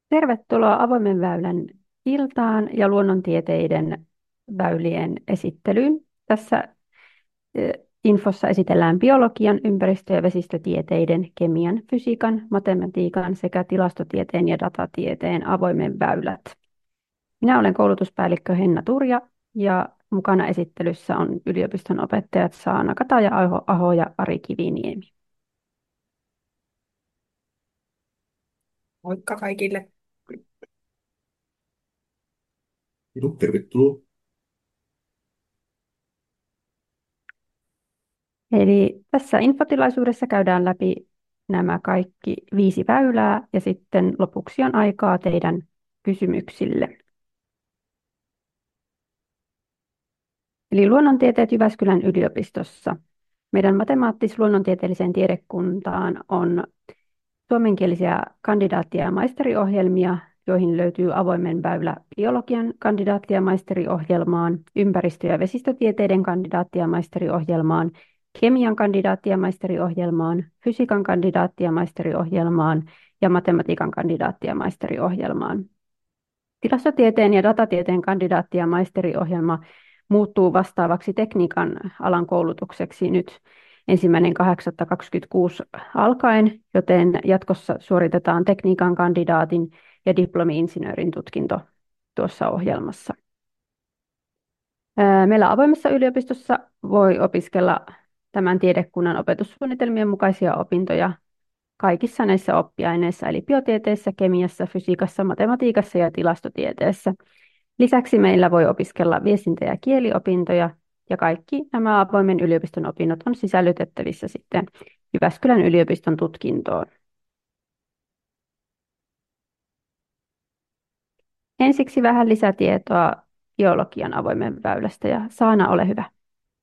Tervetuloa avoimen väylän iltaan ja luonnontieteiden väylien esittelyyn. Tässä infossa esitellään biologian, ympäristö- ja vesistötieteiden, kemian, fysiikan, matematiikan sekä tilastotieteen ja datatieteen avoimen väylät. Minä olen koulutuspäällikkö Henna Turja ja mukana esittelyssä on yliopiston opettajat Saana Kataja-Aho ja Ari Kiviniemi. Moikka kaikille. Tervetuloa. Eli tässä infotilaisuudessa käydään läpi nämä kaikki 5 väylää ja sitten lopuksi on aikaa teidän kysymyksille. Eli luonnontieteet Jyväskylän yliopistossa. Meidän matemaattis-luonnontieteelliseen tiedekuntaan on suomenkielisiä kandidaatti- ja maisteriohjelmia, joihin löytyy avoimen väylä biologian kandidaatti- ja maisteriohjelmaan, ympäristö- ja vesistötieteiden kandidaatti- ja maisteriohjelmaan, kemian kandidaatti- ja maisteriohjelmaan, fysiikan kandidaatti- ja maisteriohjelmaan ja matematiikan kandidaatti- ja maisteriohjelmaan. Tilastotieteen ja datatieteen kandidaatti- ja maisteriohjelma muuttuu vastaavaksi tekniikan alan koulutukseksi nyt 1.8.26 alkaen, joten jatkossa suoritetaan tekniikan kandidaatin ja diplomi-insinöörin tutkinto tuossa ohjelmassa. Meillä avoimessa yliopistossa voi opiskella tämän tiedekunnan opetussuunnitelmien mukaisia opintoja kaikissa näissä oppiaineissa, eli biotieteessä, kemiassa, fysiikassa, matematiikassa ja tilastotieteessä. Lisäksi meillä voi opiskella viestintä- ja kieliopintoja, ja kaikki nämä avoimen yliopiston opinnot on sisällytettävissä sitten Jyväskylän yliopiston tutkintoon. Ensiksi vähän lisätietoa biologian avoimen väylästä, ja Saana, ole hyvä.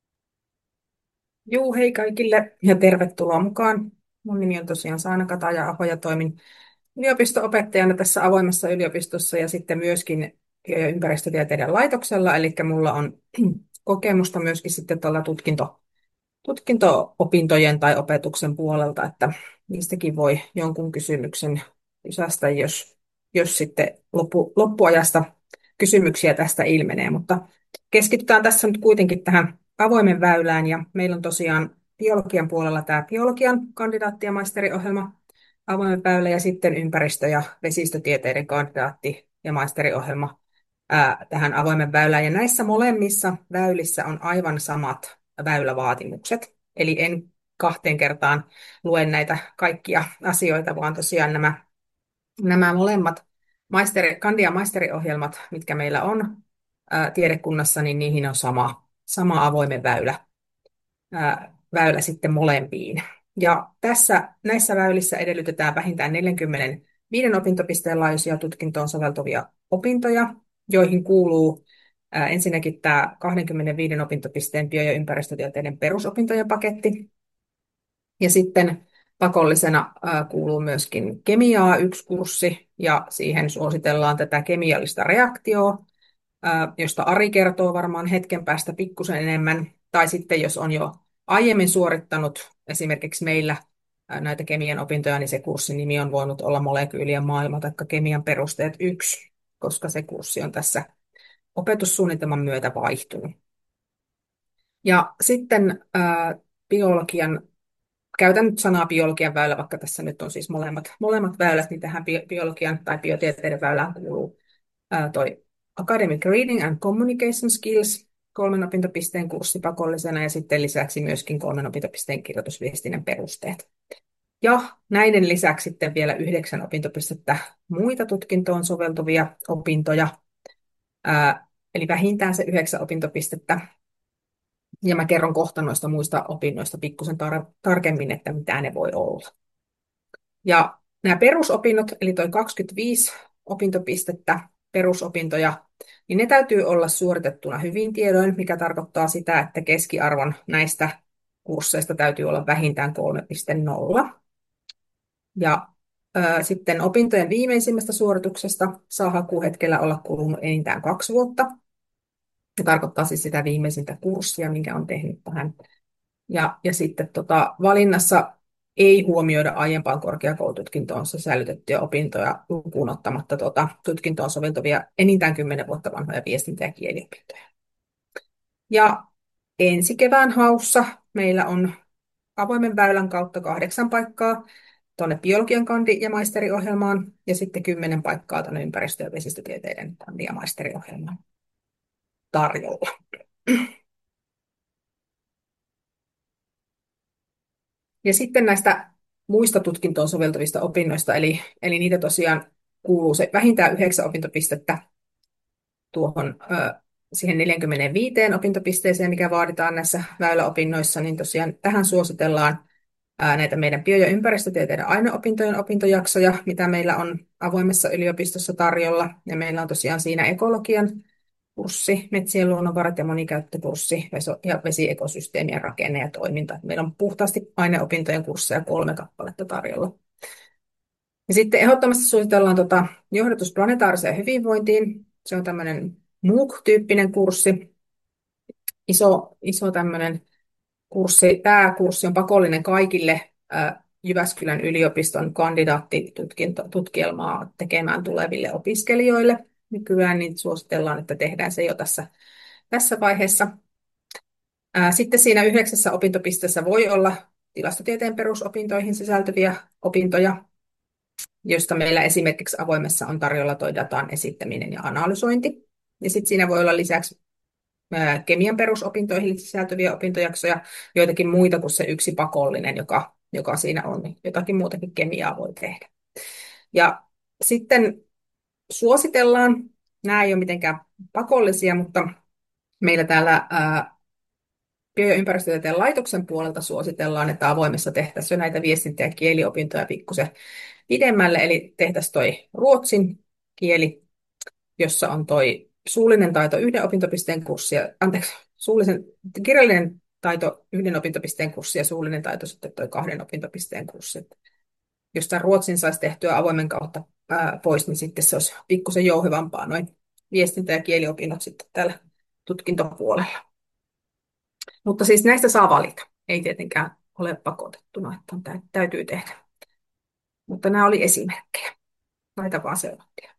Juu, hei kaikille ja tervetuloa mukaan. Mun nimi on tosiaan Saana Kataja-Aho ja toimin yliopisto-opettajana tässä avoimessa yliopistossa ja sitten myöskin ympäristötieteiden laitoksella. Eli mulla on kokemusta myöskin sitten tuolla tutkinto-opintojen tai opetuksen puolelta, että niistäkin voi jonkun kysymyksen kysästä, jos sitten loppuajasta kysymyksiä tästä ilmenee, mutta keskitytään tässä nyt kuitenkin tähän avoimen väylään ja meillä on tosiaan biologian puolella tämä biologian kandidaatti- ja maisteriohjelma avoimen väylä ja sitten ympäristö- ja vesistötieteiden kandidaatti- ja maisteriohjelma tähän avoimen väylään. Ja näissä molemmissa väylissä on aivan samat väylävaatimukset. Eli en 2 kertaan lue näitä kaikkia asioita, vaan tosiaan nämä molemmat kandi- ja maisteriohjelmat, mitkä meillä on tiedekunnassa, niin niihin on sama avoimen väylä sitten molempiin. Ja näissä väylissä edellytetään vähintään 45 opintopisteen laajuisia tutkintoon soveltuvia opintoja, joihin kuuluu ensinnäkin tämä 25 opintopisteen bio- ja ympäristötieteiden perusopintojen paketti. Ja sitten pakollisena kuuluu myöskin kemiaa 1 kurssi, ja siihen suositellaan tätä kemiallista reaktioa, josta Ari kertoo varmaan hetken päästä pikkusen enemmän. Tai sitten jos on jo aiemmin suorittanut esimerkiksi meillä näitä kemian opintoja, niin se kurssin nimi on voinut olla molekyylien maailma tai kemian perusteet 1, koska se kurssi on tässä opetussuunnitelman myötä vaihtunut. Ja sitten biologian, käytän nyt sanaa biologian väylä, vaikka tässä nyt on siis molemmat väylät, niin tähän biologian tai biotieteiden väylään kuuluu toi Academic Reading and Communication Skills 3 opintopisteen kurssi pakollisena ja sitten lisäksi myöskin 3 opintopisteen kirjoitusviestinnän perusteet. Ja näiden lisäksi sitten vielä 9 opintopistettä muita tutkintoon soveltuvia opintoja, eli vähintään se 9 opintopistettä. Ja mä kerron kohta noista muista opinnoista pikkusen tarkemmin, että mitä ne voi olla. Ja nämä perusopinnot, eli toi 25 opintopistettä perusopintoja, niin ne täytyy olla suoritettuna hyvin tiedoin, mikä tarkoittaa sitä, että keskiarvon näistä kursseista täytyy olla vähintään 3,0. Ja sitten opintojen viimeisimmästä suorituksesta saa hakuhetkellä olla kulunut enintään 2 vuotta. Se tarkoittaa siis sitä viimeisintä kurssia, minkä on tehnyt tähän. Ja sitten valinnassa ei huomioida aiempaan korkeakoulututkintoon sisällytettyjä opintoja lukuun ottamatta tutkintoon soveltuvia enintään 10 vuotta vanhoja viestintä- ja kieliopintoja. Ja ensi kevään haussa meillä on avoimen väylän kautta 8 paikkaa tuonne biologian kandi- ja maisteriohjelmaan ja sitten 10 paikkaa tuonne ympäristö- ja vesistötieteiden kandi- ja maisteriohjelmaan tarjolla. Ja sitten näistä muista tutkintoon soveltuvista opinnoista, eli niitä tosiaan kuuluu se vähintään 9 opintopistettä tuohon siihen 45 opintopisteeseen, mikä vaaditaan näissä väyläopinnoissa, niin tosiaan tähän suositellaan näitä meidän bio- ja ympäristötieteiden aineopintojen opintojaksoja, mitä meillä on avoimessa yliopistossa tarjolla. Ja meillä on tosiaan siinä ekologian kurssi, metsien luonnonvarat ja monikäyttökurssi ja vesiekosysteemien rakenne ja toiminta. Meillä on puhtaasti aineopintojen kursseja 3 kappaletta tarjolla. Ja sitten ehdottomasti suositellaan johdatus planetaariseen hyvinvointiin. Se on tämmöinen MOOC-tyyppinen kurssi, iso tämmöinen kurssi. Tämä kurssi on pakollinen kaikille Jyväskylän yliopiston kandidaattitutkielmaa tekemään tuleville opiskelijoille. Nykyään niin suositellaan, että tehdään se jo tässä vaiheessa. Sitten siinä 9 opintopisteessä voi olla tilastotieteen perusopintoihin sisältyviä opintoja, joista meillä esimerkiksi avoimessa on tarjolla tuo datan esittäminen ja analysointi. Ja sitten siinä voi olla lisäksi kemian perusopintoihin sisältyviä opintojaksoja, joitakin muita kuin se yksi pakollinen, joka siinä on, niin jotakin muutakin kemiaa voi tehdä. Ja sitten suositellaan, nämä ei ole mitenkään pakollisia, mutta meillä täällä bio- ja ympäristötieteen laitoksen puolelta suositellaan, että avoimessa tehtäisiin jo näitä viestintä- ja kieliopintoja pikkusen pidemmälle, eli tehtäisiin toi ruotsin kieli, jossa on toi suullinen taito 1 opintopisteen kurssi, kirjallinen taito 1 opintopisteen kurssi ja suullinen taito sitten toi 2 opintopisteen kurssi. Jos tämän ruotsin saisi tehtyä avoimen kautta pois, niin sitten se olisi pikkusen jouhevampaa noin viestintä- ja kieliopinnot sitten täällä tutkintopuolella. Mutta siis näistä saa valita. Ei tietenkään ole pakotettuna, että täytyy tehdä. Mutta nämä oli esimerkkejä. Näitä vaan seurattiin.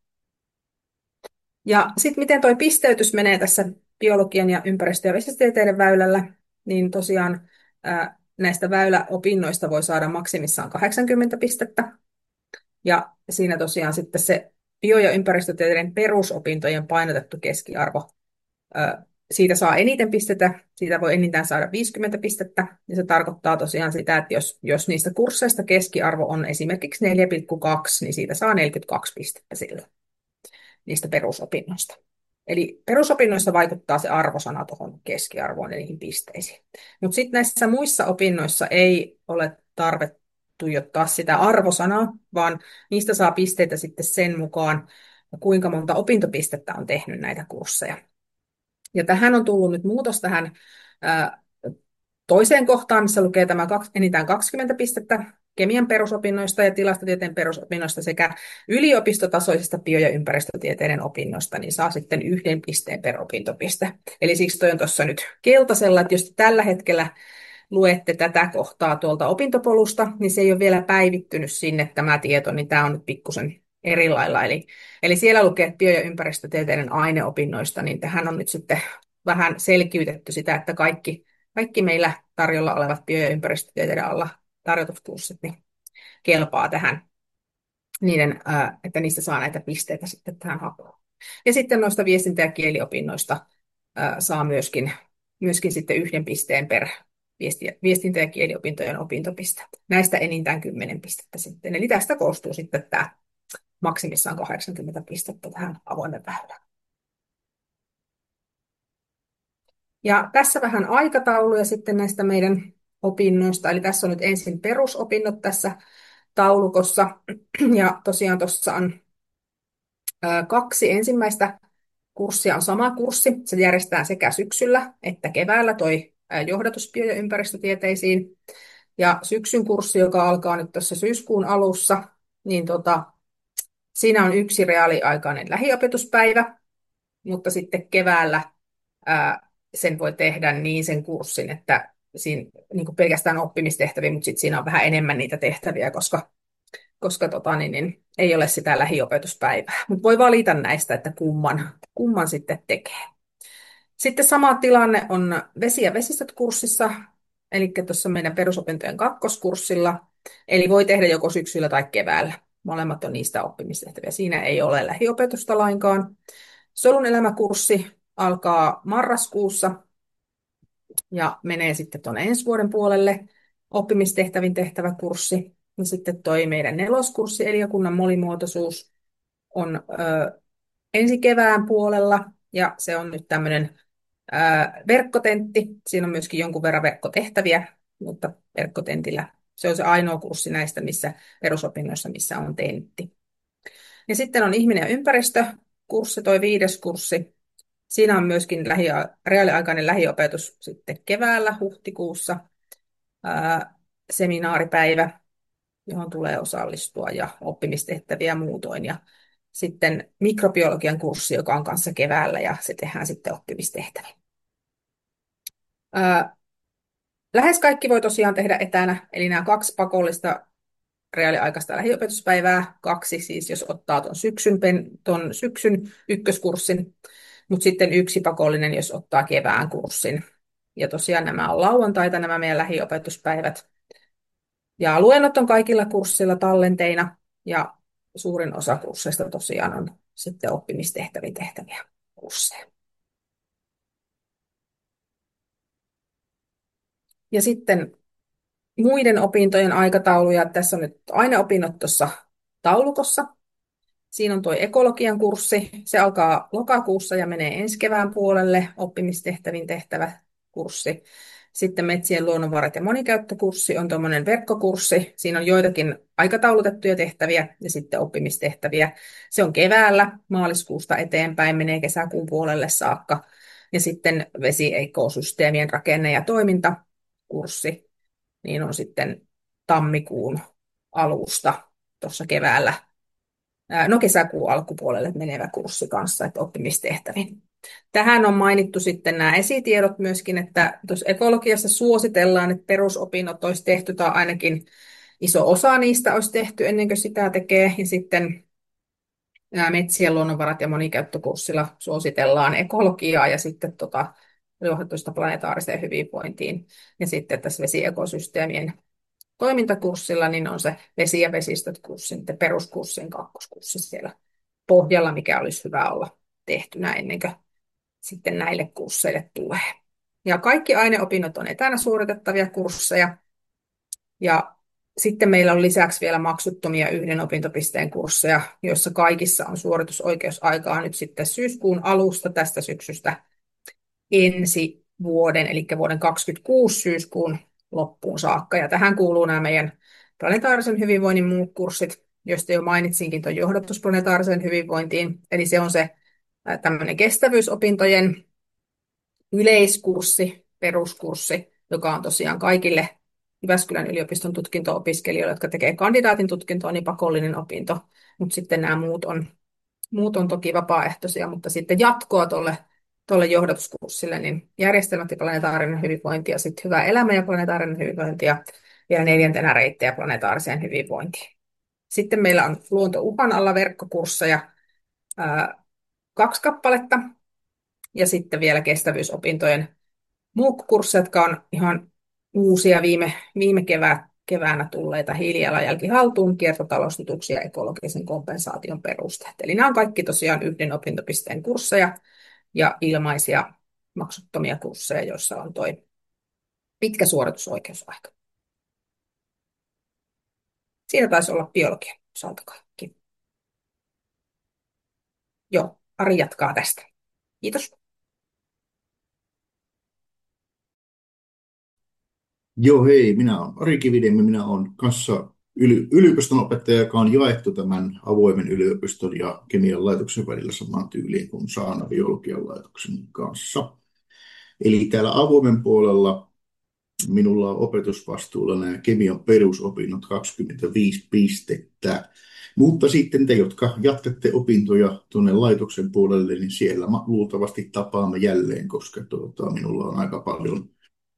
Ja sitten miten tuo pisteytys menee tässä biologian ja ympäristö- ja vesistotieteiden väylällä, niin tosiaan näistä väyläopinnoista voi saada maksimissaan 80 pistettä. Ja siinä tosiaan sitten se bio- ja ympäristötieteiden perusopintojen painotettu keskiarvo, siitä saa eniten pistettä, siitä voi enintään saada 50 pistettä, ja se tarkoittaa tosiaan sitä, että jos niistä kursseista keskiarvo on esimerkiksi 4,2, niin siitä saa 42 pistettä silloin niistä perusopinnoista. Eli perusopinnoissa vaikuttaa se arvosana tuohon keskiarvoon ja niihin pisteisiin. Mutta sitten näissä muissa opinnoissa ei ole tarve tuijottaa sitä arvosanaa, vaan niistä saa pisteitä sitten sen mukaan, kuinka monta opintopistettä on tehnyt näitä kursseja. Ja tähän on tullut nyt muutos tähän toiseen kohtaan, missä lukee tämä enintään 20 pistettä kemian perusopinnoista ja tilastotieteen perusopinnoista sekä yliopistotasoisista bio- ja ympäristötieteiden opinnoista, niin saa sitten 1 pisteen per opintopiste. Eli siksi toi on tuossa nyt keltaisella, että jos tällä hetkellä luette tätä kohtaa tuolta opintopolusta, niin se ei ole vielä päivittynyt sinne tämä tieto, niin tämä on nyt pikkusen eri lailla. Eli siellä lukee bio- ja ympäristötieteiden aineopinnoista, niin tähän on nyt sitten vähän selkiytetty sitä, että kaikki meillä tarjolla olevat bio- ja ympäristötieteiden alla tarjotut kurssit niin kelpaa tähän, että niistä saa näitä pisteitä sitten tähän hakuun. Ja sitten noista viestintä- ja kieliopinnoista saa myöskin sitten 1 pisteen per viestintä- ja kieliopintojen opintopiste. Näistä enintään 10 pistettä sitten. Eli tästä koostuu sitten tämä maksimissaan 80 pistettä tähän avoimen väylään. Ja tässä vähän aikatauluja sitten näistä meidän opinnoista. Eli tässä on nyt ensin perusopinnot tässä taulukossa. Ja tosiaan tuossa on 2 ensimmäistä kurssia on sama kurssi. Se järjestetään sekä syksyllä että keväällä toi johdatus bio- ja ympäristötieteisiin. Ja syksyn kurssi, joka alkaa nyt tuossa syyskuun alussa, niin siinä on 1 reaaliaikainen lähiopetuspäivä, mutta sitten keväällä sen voi tehdä niin sen kurssin, että niin kuin pelkästään oppimistehtäviä, mutta sitten siinä on vähän enemmän niitä tehtäviä, koska ei ole sitä lähiopetuspäivää. Mutta voi valita näistä, että kumman sitten tekee. Sitten sama tilanne on vesi- ja vesistöt-kurssissa, eli tuossa meidän perusopintojen kakkoskurssilla. Eli voi tehdä joko syksyllä tai keväällä. Molemmat on niistä oppimistehtäviä. Siinä ei ole lähiopetusta lainkaan. Solun elämäkurssi alkaa marraskuussa ja menee sitten tuonne ensi vuoden puolelle. Oppimistehtävin tehtävä kurssi. Ja sitten toi meidän neloskurssi, Eliakunnan monimuotoisuus, on ensi kevään puolella. Ja se on nyt tämmöinen verkkotentti. Siinä on myöskin jonkun verran verkkotehtäviä, mutta verkkotentillä se on se ainoa kurssi näistä perusopinnoissa, missä on tentti. Ja sitten on ihminen ja ympäristö kurssi, toi 5. kurssi. Siinä on myöskin reaaliaikainen lähiopetus sitten keväällä huhtikuussa, seminaaripäivä, johon tulee osallistua ja oppimistehtäviä muutoin. Ja sitten mikrobiologian kurssi, joka on kanssa keväällä ja se tehdään sitten oppimistehtäviä. Lähes kaikki voi tosiaan tehdä etänä, eli nämä 2 pakollista reaaliaikaista lähiopetuspäivää, 2 siis jos ottaa ton syksyn ykköskurssin, mutta sitten 1 pakollinen, jos ottaa kevään kurssin. Ja tosiaan nämä on lauantaita, nämä meidän lähiopetuspäivät. Ja luennot on kaikilla kurssilla tallenteina, ja suurin osa kursseista tosiaan on sitten oppimistehtäviä tehtäviä kursseja. Ja sitten muiden opintojen aikatauluja. Tässä on nyt aineopinnot tuossa taulukossa. Siinä on tuo ekologian kurssi. Se alkaa lokakuussa ja menee ensi kevään puolelle. Oppimistehtävin tehtävä kurssi. Sitten metsien luonnonvarat ja monikäyttökurssi on tuommoinen verkkokurssi. Siinä on joitakin aikataulutettuja tehtäviä ja sitten oppimistehtäviä. Se on keväällä, maaliskuusta eteenpäin, menee kesäkuun puolelle saakka. Ja sitten vesiekosysteemien rakenne- ja toimintakurssi niin on sitten tammikuun alusta tuossa keväällä, kesäkuun alkupuolelle menevä kurssi kanssa, että oppimistehtäviin. Tähän on mainittu sitten nämä esitiedot myöskin, että tuossa ekologiassa suositellaan, että perusopinnot olisi tehty, tai ainakin iso osa niistä olisi tehty ennen kuin sitä tekee, ja sitten nämä metsien luonnonvarat ja monikäyttökurssilla suositellaan ekologiaa ja sitten johdatusta planetaariseen hyvinvointiin, ja sitten tässä vesiekosysteemien toimintakurssilla niin on se vesi- ja vesistöt-kurssin, peruskurssin kakkoskurssi siellä pohjalla, mikä olisi hyvä olla tehtynä ennen kuin sitten näille kursseille tulee. Ja kaikki aineopinnot on etänä suoritettavia kursseja. Ja sitten meillä on lisäksi vielä maksuttomia 1 opintopisteen kursseja, joissa kaikissa on suoritusoikeusaikaa nyt sitten syyskuun alusta tästä syksystä ensi vuoden, eli vuoden 2026 syyskuun loppuun saakka. Ja tähän kuuluu nämä meidän planetaarisen hyvinvoinnin muut kurssit, joista jo mainitsinkin tuon johdatus planetaariseen hyvinvointiin. Eli se on se tämmöinen kestävyysopintojen yleiskurssi, peruskurssi, joka on tosiaan kaikille Jyväskylän yliopiston tutkinto-opiskelijoille, jotka tekee kandidaatin tutkintoa, niin pakollinen opinto. Mutta sitten nämä muut on toki vapaaehtoisia, mutta sitten jatkoa tuolle johdatuskurssille, niin järjestelmät ja planetaarinen hyvinvointi ja sitten hyvä elämä ja planetaarinen hyvinvointi ja vielä 4. reittejä planetaariseen hyvinvointiin. Sitten meillä on luontouhan alla verkkokursseja 2 kappaletta ja sitten vielä kestävyysopintojen MOOC-kursseja, jotka on ihan uusia viime keväänä tulleita hiilijalanjälki haltuun, kiertotaloustutuksia ja ekologisen kompensaation perusteet. Eli nämä on kaikki tosiaan 1 opintopisteen kursseja ja ilmaisia maksuttomia kursseja, joissa on tuo pitkä suoritusoikeusaika. Siinä taisi olla biologian osalta kaikki. Joo, Ari jatkaa tästä. Kiitos. Joo, hei, minä olen Ari Kividemme, minä olen kanssa yliopiston opettaja, joka on jaettu tämän avoimen yliopiston ja kemian laitoksen välillä samaan tyyliin kuin Saana biologian laitoksen kanssa. Eli täällä avoimen puolella minulla on opetusvastuulla nämä kemian perusopinnot 25 pistettä. Mutta sitten te, jotka jatkatte opintoja tuonne laitoksen puolelle, niin siellä luultavasti tapaamme jälleen, koska minulla on aika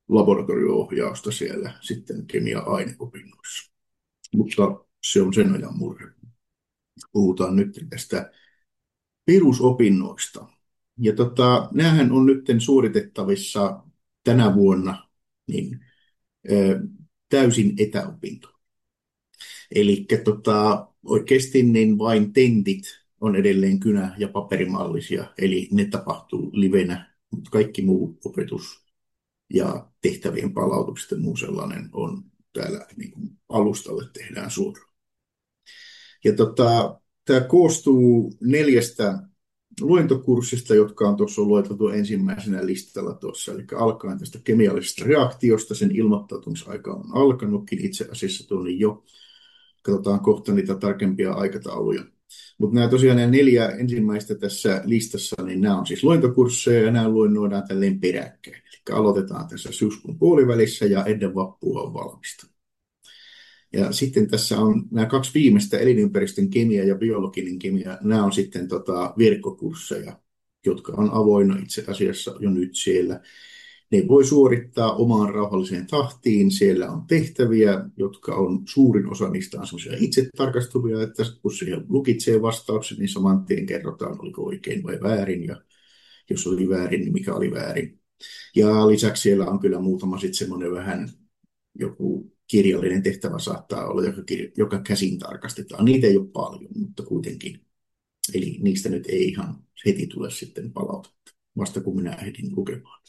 laboratorio-ohjausta siellä sitten kemia-aineopinnoissa. Mutta se on sen ajan murhe. Puhutaan nyt tästä perusopinnoista. Ja näähän on nyt suoritettavissa tänä vuonna niin, täysin etäopinto. Eli oikeasti niin vain tentit on edelleen kynä- ja paperimallisia, eli ne tapahtuu livenä, mutta kaikki muu opetus ja tehtävien palautukset ja muu sellainen on täällä niin kuin alustalle tehdään suoraan. Ja tämä koostuu 4 luentokurssista, jotka on tuossa lueteltu ensimmäisenä listalla tuossa, eli alkaen tästä kemiallisesta reaktiosta, sen ilmoittautumisaika on alkanutkin itse asiassa tuonne jo. Katsotaan kohta niitä tarkempia aikatauluja. Mutta nämä tosiaan nämä 4 ensimmäistä tässä listassa, niin nämä on siis luentokursseja ja nämä luennoidaan tälleen peräkkäin. Eli aloitetaan tässä syyskuun puolivälissä ja ennen vappua on valmista. Ja sitten tässä on nämä 2 viimeistä, elinympäristön kemia ja biologinen kemia, nämä on sitten verkkokursseja, jotka on avoinna itse asiassa jo nyt siellä. Ne voi suorittaa omaan rauhalliseen tahtiin. Siellä on tehtäviä, jotka on suurin osa niistä on semmoisia itse tarkastuvia, että kun siihen lukitsee vastaukset, niin saman tien kerrotaan, oliko oikein vai väärin, ja jos oli väärin, niin mikä oli väärin. Ja lisäksi siellä on kyllä muutama sitten semmoinen vähän joku kirjallinen tehtävä saattaa olla, joka käsin tarkastetaan. Niitä ei ole paljon, mutta kuitenkin. Eli niistä nyt ei ihan heti tule sitten palautetta, vasta kun minä ehdin lukemaan.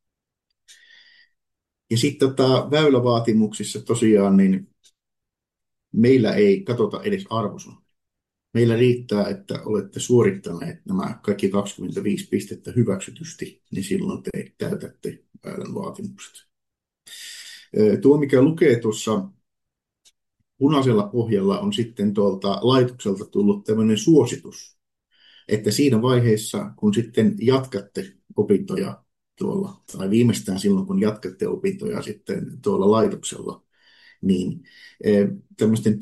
Ja sitten väylävaatimuksissa tosiaan, niin meillä ei katsota edes arvosanaa. Meillä riittää, että olette suorittaneet nämä kaikki 25 pistettä hyväksytysti, niin silloin te täytätte väylän vaatimukset. Tuo, mikä lukee tuossa punaisella pohjalla, on sitten tuolta laitokselta tullut tämmöinen suositus, että siinä vaiheessa, kun sitten jatkatte opintoja tuolla, tai viimeistään silloin, kun jatkatte opintoja sitten tuolla laitoksella, niin tämmöisten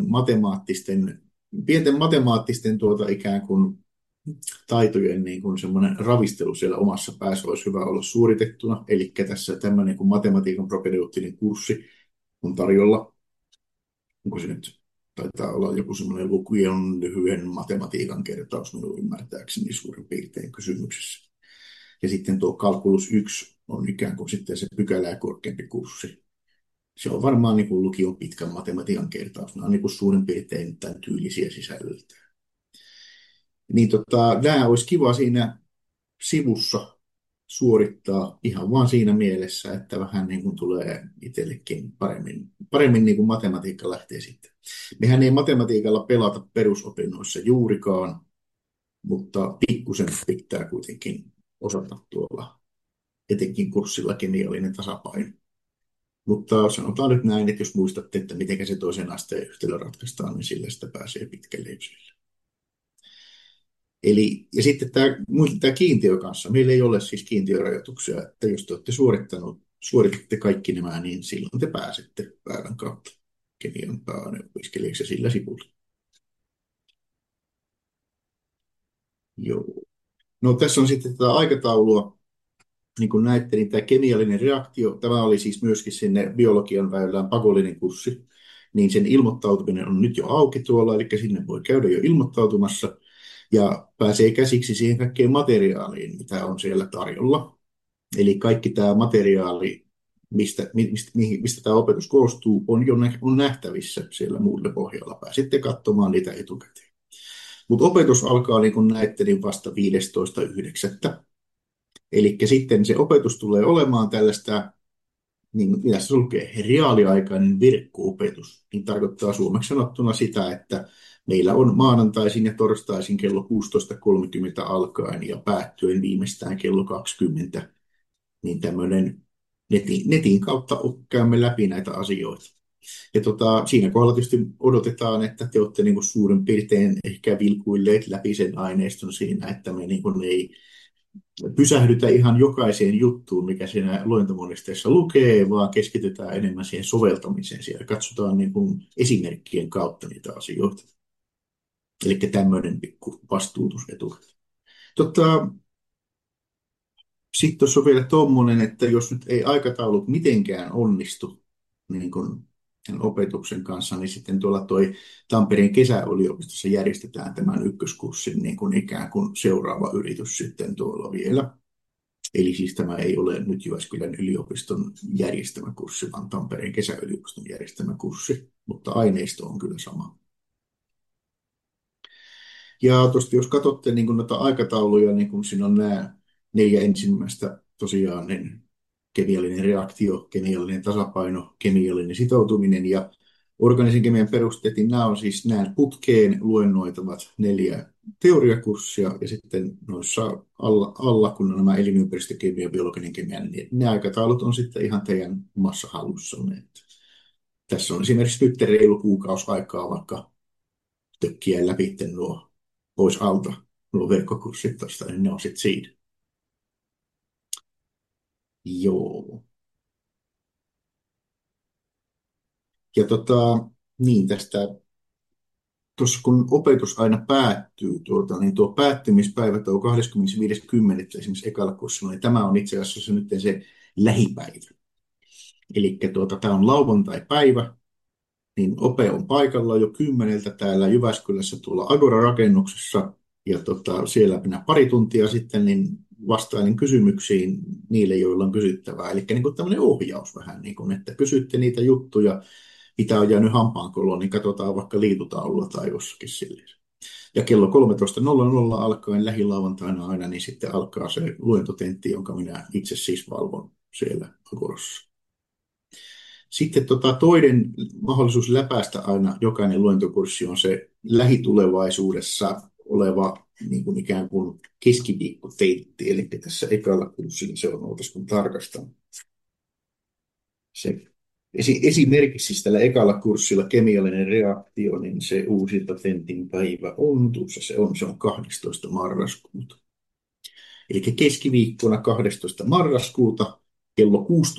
pienten matemaattisten ikään kuin taitojen niin kuin semmoinen ravistelu siellä omassa päässä olisi hyvä olla suoritettuna. Eli tässä tämmöinen kuin matematiikan propedeuttinen kurssi on tarjolla. Onko se nyt, taitaa olla joku semmoinen lukujen lyhyen matematiikan kertaus minun ymmärtääkseni suurin piirtein kysymyksessä. Ja sitten tuo Calculus 1 on ikään kuin sitten se pykälää korkeampi kurssi. Se on varmaan niin kuin lukion pitkän matematiikan kertaus. Nämä on niin kuin suurin piirtein tämän tyylisiä sisällöltään. Niin nämä olisi kiva siinä sivussa suorittaa ihan vaan siinä mielessä, että vähän niin kuin tulee itsellekin paremmin niin kuin matematiikka lähtee sitten. Mehän ei matematiikalla pelata perusopinnoissa juurikaan, mutta pikkusen pitää kuitenkin osata tuolla etenkin kurssilla kemiallinen tasapaino. Mutta sanotaan nyt näin, että jos muistatte, että miten se toisen asteen yhtälö ratkaistaan, niin sillä sitä pääsee pitkälle yksilölle. Ja sitten tämä kiintiö kanssa. Meillä ei ole siis kiintiörajoituksia, että jos te olette suoritatte kaikki nämä, niin silloin te pääsette väylän kautta kemian pääaineopiskelijaksi sillä sivulla. Joo. No tässä on sitten tätä aikataulua. Niin kuin näette, niin tämä kemiallinen reaktio, tämä oli siis myöskin sinne biologian väylään pakollinen kurssi, niin sen ilmoittautuminen on nyt jo auki tuolla, eli sinne voi käydä jo ilmoittautumassa ja pääsee käsiksi siihen kaikkeen materiaaliin, mitä on siellä tarjolla. Eli kaikki tämä materiaali, mistä tämä opetus koostuu, on nähtävissä siellä muulle pohjalla. Pääsette katsomaan niitä etukäteen. Mutta opetus alkaa, niin kuin näette, niin vasta 15.9. Eli sitten se opetus tulee olemaan tällaista, niin mitä se lukee, reaaliaikainen verkko-opetus. Niin tarkoittaa suomeksi sanottuna sitä, että meillä on maanantaisin ja torstaisin kello 16.30 alkaen ja päättyen viimeistään kello 20, niin tämmöinen netin kautta käymme läpi näitä asioita. Ja siinä kohdalla tietysti odotetaan, että te olette niin kuin suurin piirtein ehkä vilkuilleet läpi sen aineiston siinä, että me niin kuin ei pysähdytä ihan jokaiseen juttuun, mikä siinä luentomonisteessa lukee, vaan keskitytään enemmän siihen soveltamiseen. Siellä katsotaan niin kuin esimerkkien kautta niitä asioita. Eli tämmöinen pikku vastuutus etukäteen. Sitten tuossa on vielä tuommoinen, että jos nyt ei aikataulut mitenkään onnistu niin kun sen opetuksen kanssa, niin sitten tuolla toi Tampereen kesäyliopistossa järjestetään tämän ykköskurssin niin kuin ikään kuin seuraava yritys sitten tuolla vielä. Eli siis tämä ei ole nyt Jyväskylän yliopiston järjestämä kurssi, vaan Tampereen kesäyliopiston järjestämä kurssi, mutta aineisto on kyllä sama. Ja tuosta jos katsotte niin kuin noita aikatauluja, niin kun siinä on nämä 4 ensimmäistä tosiaan, niin kemiallinen reaktio, kemiallinen tasapaino, kemiallinen sitoutuminen ja orgaanisen kemian perusteet, niin nämä on siis nämä putkeen luennoitavat 4 teoriakurssia ja sitten noissa alla kun on nämä elinympäristökemia ja biologinen kemia, niin ne aikataulut on sitten ihan teidän omassa hallussanne. Tässä on esimerkiksi nyt reilu kuukausi aikaa vaikka tökkiä läpi nuo pois alta, nuo verkkokurssit tuosta, niin ne on sitten siinä. Joo. Ja niin tästä, tuossa kun opetus aina päättyy, niin tuo päättymispäivä tuo 25.10. esimerkiksi ekalla kurssilla, niin tämä on itse asiassa nyt se lähipäivä. Eli tämä on lauantai-päivä, niin Ope on paikalla jo 10 täällä Jyväskylässä tuolla Agora-rakennuksessa, ja siellä minä pari tuntia sitten niin vastailen kysymyksiin niille, joilla on kysyttävää. Eli niin kuin tämmöinen ohjaus vähän, niin kuin, että kysytte niitä juttuja, mitä on jäänyt hampaankoloon, niin katsotaan vaikka liitutaululla tai jossakin silleen. Ja kello 13.00 alkaen lähilauantaina aina, niin sitten alkaa se luentotentti, jonka minä itse siis valvon siellä Agorassa. Sitten toinen mahdollisuus läpäistä aina jokainen luentokurssi on se lähitulevaisuudessa oleva niin kuin ikään kuin keskiviikkotentti. Eli tässä ekalla kurssilla se on oltaisiin kun tarkastaa. Se esimerkiksi siis tällä ekalla kurssilla kemiallinen reaktio, niin se uusinta tentin päivä on tuossa, se on 12. marraskuuta. Eli keskiviikkona 12. marraskuuta kello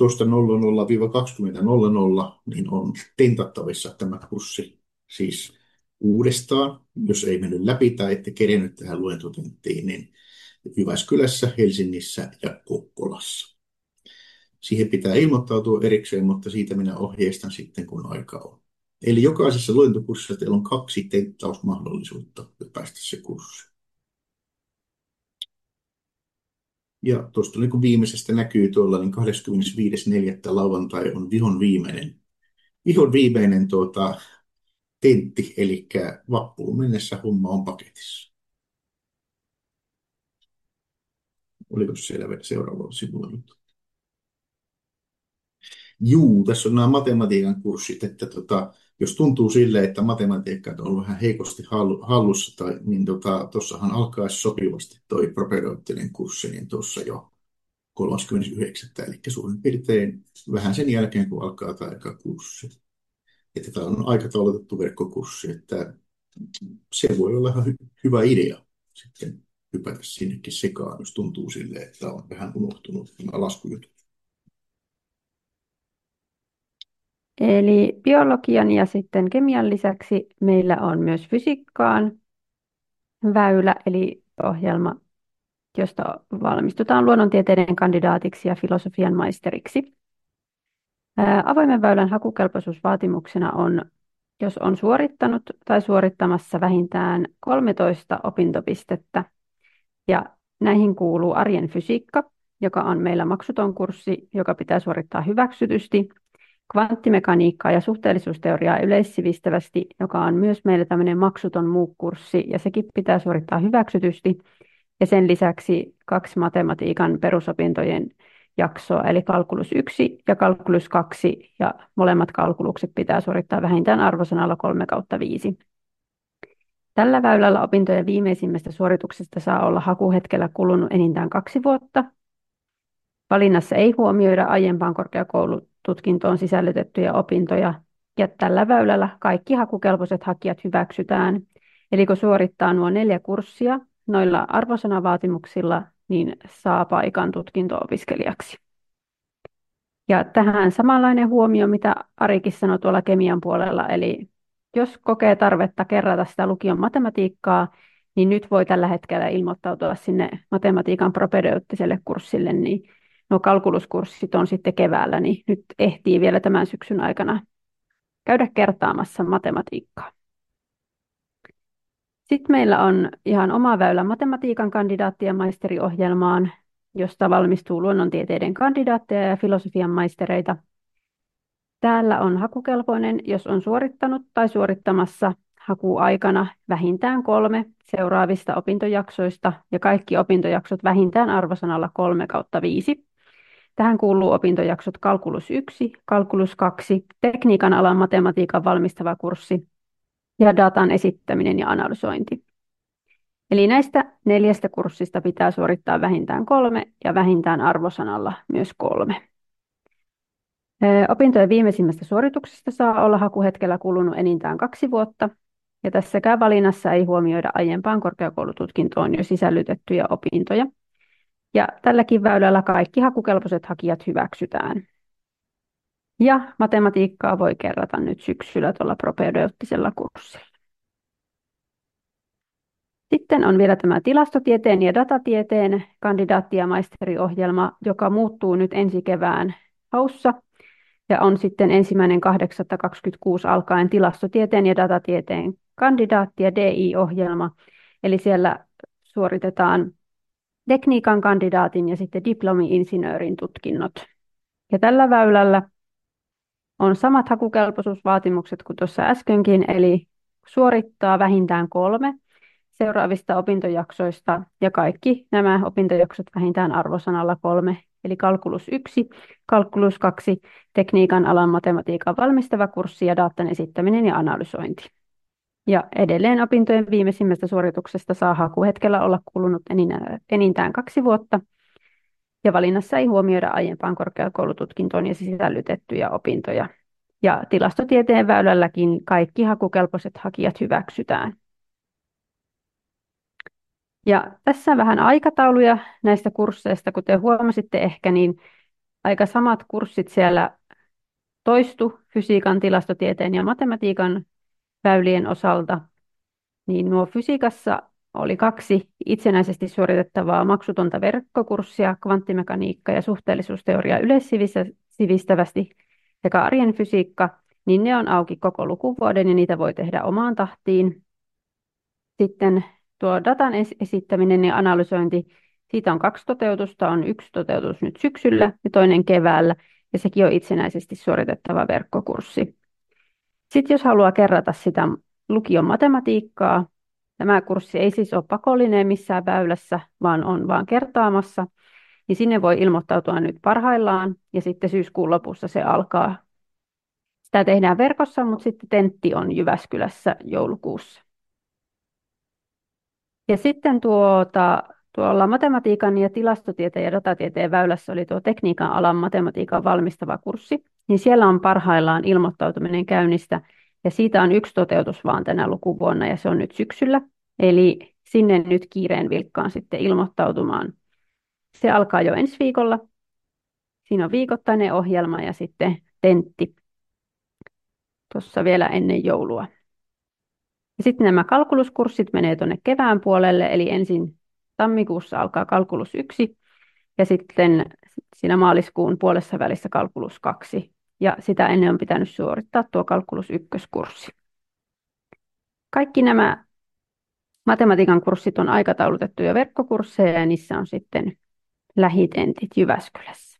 16.00–20.00 niin on tentattavissa tämä kurssi siis uudestaan, jos ei mennyt läpi tai ette kerennyt tähän luentotenttiin, niin Jyväskylässä, Helsingissä ja Kokkolassa. Siihen pitää ilmoittautua erikseen, mutta siitä minä ohjeistan sitten, kun aika on. Eli jokaisessa luentokurssissa teillä on 2 tenttausmahdollisuutta päästä se kurssi. Ja tuosta niin kuin viimeisestä näkyy tuolla, niin 25.4. lauantai on vihon viimeinen tentti, eli vappuun mennessä homma on paketissa. Oliko siellä seuraavalla sivulla nyt? Juu, tässä on nämä matematiikan kurssit, että jos tuntuu sille, että matematiikka on vähän heikosti hallussa, niin tuossahan alkaisi sopivasti toi propedeuttinen kurssi, niin tuossa jo 39. Eli suurin piirtein vähän sen jälkeen, kun alkaa tämä eka kurssi. Että tämä on aikataulutettu verkkokurssi, että se voi olla ihan hyvä idea sitten hypätä sinnekin sekaan, jos tuntuu sille, että on vähän unohtunut nämä laskujutut. Eli biologian ja sitten kemian lisäksi meillä on myös fysiikkaan väylä, eli ohjelma, josta valmistutaan luonnontieteiden kandidaatiksi ja filosofian maisteriksi. Avoimen väylän hakukelpoisuusvaatimuksena on, jos on suorittanut tai suorittamassa vähintään 13 opintopistettä. Ja näihin kuuluu arjen fysiikka, joka on meillä maksuton kurssi, joka pitää suorittaa hyväksytysti. Kvanttimekaniikkaa ja suhteellisuusteoriaa yleissivistävästi, joka on myös meillä tämmöinen maksuton MOOC-kurssi, ja sekin pitää suorittaa hyväksytysti. Ja sen lisäksi 2 matematiikan perusopintojen jaksoa, eli kalkulus 1 ja kalkulus 2, ja molemmat kalkulukset pitää suorittaa vähintään arvosanalla 3/5. Tällä väylällä opintojen viimeisimmästä suorituksesta saa olla hakuhetkellä kulunut enintään 2 vuotta. Valinnassa ei huomioida aiempaan korkeakoulututkintoon sisällytettyjä opintoja, ja tällä väylällä kaikki hakukelpoiset hakijat hyväksytään. Eli kun suorittaa nuo 4 kurssia noilla arvosanavaatimuksilla, niin saa paikan tutkinto-opiskelijaksi. Ja tähän samanlainen huomio, mitä Arikin sanoi tuolla kemian puolella, eli jos kokee tarvetta kerrata sitä lukion matematiikkaa, niin nyt voi tällä hetkellä ilmoittautua sinne matematiikan propedeuttiselle kurssille, niin nuo kalkuluskurssit on sitten keväällä, niin nyt ehtii vielä tämän syksyn aikana käydä kertaamassa matematiikkaa. Sitten meillä on ihan oma väylä matematiikan kandidaatti- ja maisteriohjelmaan, josta valmistuu luonnontieteiden kandidaatteja ja filosofian maistereita. Täällä on hakukelpoinen, jos on suorittanut tai suorittamassa hakuaikana vähintään 3 seuraavista opintojaksoista ja kaikki opintojaksot vähintään arvosanalla 3/5. Tähän kuuluu opintojaksot Kalkulus 1, Kalkulus 2, tekniikan alan matematiikan valmistava kurssi ja datan esittäminen ja analysointi. Eli näistä 4 kurssista pitää suorittaa vähintään 3 ja vähintään arvosanalla myös 3. Opintojen viimeisimmästä suorituksesta saa olla hakuhetkellä kulunut enintään 2 vuotta, ja tässäkään valinnassa ei huomioida aiempaan korkeakoulututkintoon jo sisällytettyjä opintoja. Ja tälläkin väylällä kaikki hakukelpoiset hakijat hyväksytään. Ja matematiikkaa voi kerrata nyt syksyllä tuolla propedeuttisella kurssilla. Sitten on vielä tämä tilastotieteen ja datatieteen kandidaatti- ja maisteriohjelma, joka muuttuu nyt ensi kevään haussa ja on sitten 1.8.26 alkaen tilastotieteen ja datatieteen kandidaatti- ja DI-ohjelma. Eli siellä suoritetaan tekniikan kandidaatin ja sitten diplomi-insinöörin tutkinnot. Ja tällä väylällä on samat hakukelpoisuusvaatimukset kuin tuossa äskenkin, eli suorittaa vähintään 3 seuraavista opintojaksoista ja kaikki nämä opintojaksot vähintään arvosanalla 3, eli Kalkulus 1, Kalkulus 2, tekniikan alan matematiikan valmistava kurssi ja datan esittäminen ja analysointi. Ja edelleen opintojen viimeisimmästä suorituksesta saa hakuhetkellä olla kulunut enintään 2 vuotta, ja valinnassa ei huomioida aiempaan korkeakoulututkintoon ja sisällytettyjä opintoja. Ja tilastotieteen väylälläkin kaikki hakukelpoiset hakijat hyväksytään. Ja tässä vähän aikatauluja näistä kursseista, kuten huomasitte ehkä, niin aika samat kurssit siellä toistu fysiikan, tilastotieteen ja matematiikan väylien osalta. Niin nuo fysiikassa oli 2 itsenäisesti suoritettavaa maksutonta verkkokurssia, kvanttimekaniikka ja suhteellisuusteoria yleissivistävästi sekä arjen fysiikka, niin ne on auki koko lukuvuoden ja niitä voi tehdä omaan tahtiin. Sitten tuo datan esittäminen ja analysointi, siitä on 2 toteutusta, on 1 toteutus nyt syksyllä ja toinen keväällä, ja sekin on itsenäisesti suoritettava verkkokurssi. Sitten jos haluaa kerrata sitä lukion matematiikkaa, tämä kurssi ei siis ole pakollinen missään väylässä, vaan on vaan kertaamassa, niin sinne voi ilmoittautua nyt parhaillaan, ja sitten syyskuun lopussa se alkaa. Sitä tehdään verkossa, mutta sitten tentti on Jyväskylässä joulukuussa. Ja sitten tuolla matematiikan ja tilastotieteen ja datatieteen väylässä oli tuo tekniikan alan matematiikan valmistava kurssi, niin siellä on parhaillaan ilmoittautuminen käynnistä, ja siitä on 1 toteutus vaan tänä lukuvuonna, ja se on nyt syksyllä, eli sinne nyt kiireen vilkkaan sitten ilmoittautumaan. Se alkaa jo ensi viikolla, siinä on viikoittainen ohjelma ja sitten tentti tuossa vielä ennen joulua. Ja sitten nämä kalkuluskurssit menee tuonne kevään puolelle, eli ensin tammikuussa alkaa Kalkulus 1 ja sitten siinä maaliskuun puolessa välissä Kalkulus 2. Ja sitä ennen on pitänyt suorittaa tuo Kalkulus 1-kurssi. Kaikki nämä matematiikan kurssit on aikataulutettuja verkkokursseja ja niissä on sitten lähitentit Jyväskylässä.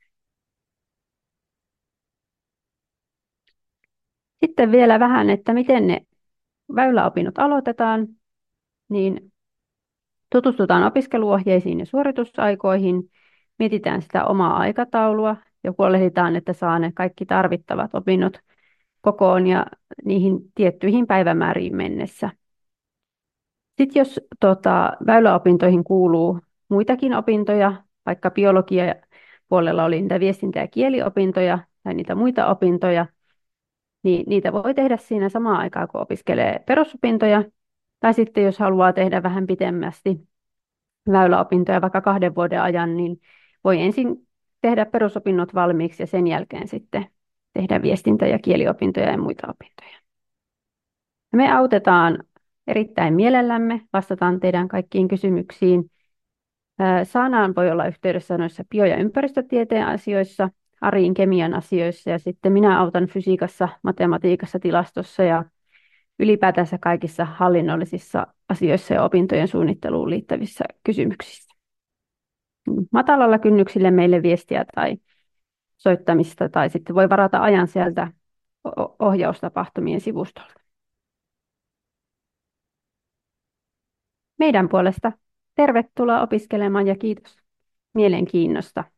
Sitten vielä vähän, että miten ne väyläopinnot aloitetaan, niin tutustutaan opiskeluohjeisiin ja suoritusaikoihin, mietitään sitä omaa aikataulua ja huolehditaan, että saa ne kaikki tarvittavat opinnot kokoon ja niihin tiettyihin päivämääriin mennessä. Sitten jos väyläopintoihin kuuluu muitakin opintoja, vaikka biologia puolella oli niitä viestintä- ja kieliopintoja tai niitä muita opintoja, niin niitä voi tehdä siinä samaan aikaan, kun opiskelee perusopintoja. Tai sitten jos haluaa tehdä vähän pitemmästi väyläopintoja vaikka 2 vuoden ajan, niin voi ensin tehdä perusopinnot valmiiksi ja sen jälkeen sitten tehdä viestintä- ja kieliopintoja ja muita opintoja. Me autetaan Erittäin mielellämme vastataan teidän kaikkiin kysymyksiin. Saanaan voi olla yhteydessä noissa bio- ja ympäristötieteen asioissa, Ariin kemian asioissa ja sitten minä autan fysiikassa, matematiikassa, tilastossa ja ylipäätänsä kaikissa hallinnollisissa asioissa ja opintojen suunnitteluun liittyvissä kysymyksissä. Matalalla kynnyksillä meille viestiä tai soittamista tai sitten voi varata ajan sieltä ohjaustapahtumien sivustolta. Meidän puolesta tervetuloa opiskelemaan ja kiitos mielenkiinnosta.